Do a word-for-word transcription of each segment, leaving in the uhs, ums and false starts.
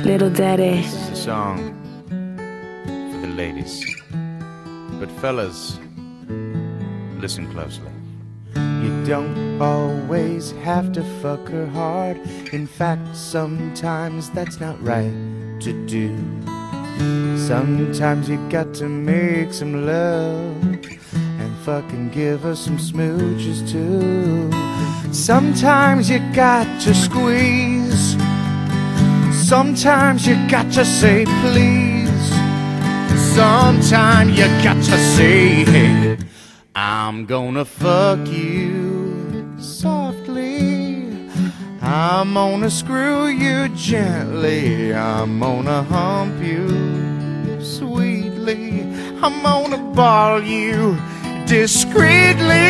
Little Daddy. This is a song for the ladies. But fellas, listen closely. You don't always have to fuck her hard. In fact, sometimes that's not right to do. Sometimes you got to make some love and fucking give her some smooches too. Sometimes you got to squeeze. Sometimes you got to say please. Sometimes you got to say, hey, I'm gonna fuck you softly. I'm gonna screw you gently. I'm gonna hump you sweetly. I'm gonna ball you discreetly.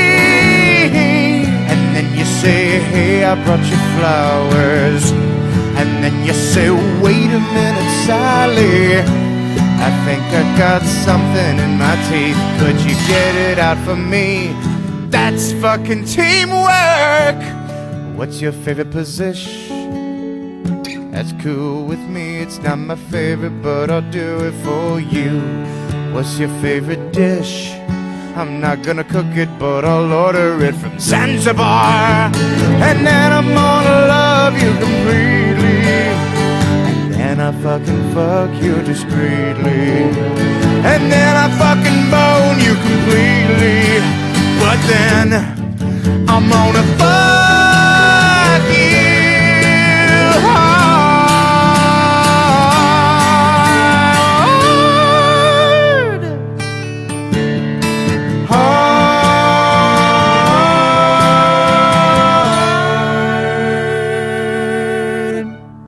And then you say, hey, I brought you flowers. And then you say, wait a minute, Sally, I think I got something in my teeth. Could you get it out for me? That's fucking teamwork. What's your favorite position? That's cool with me. It's not my favorite, but I'll do it for you. What's your favorite dish? I'm not gonna cook it, but I'll order it from Zanzibar. And then I'm gonna love you completely. And then I fucking fuck you discreetly. And then I fucking bone you completely. But then I'm gonna fuck you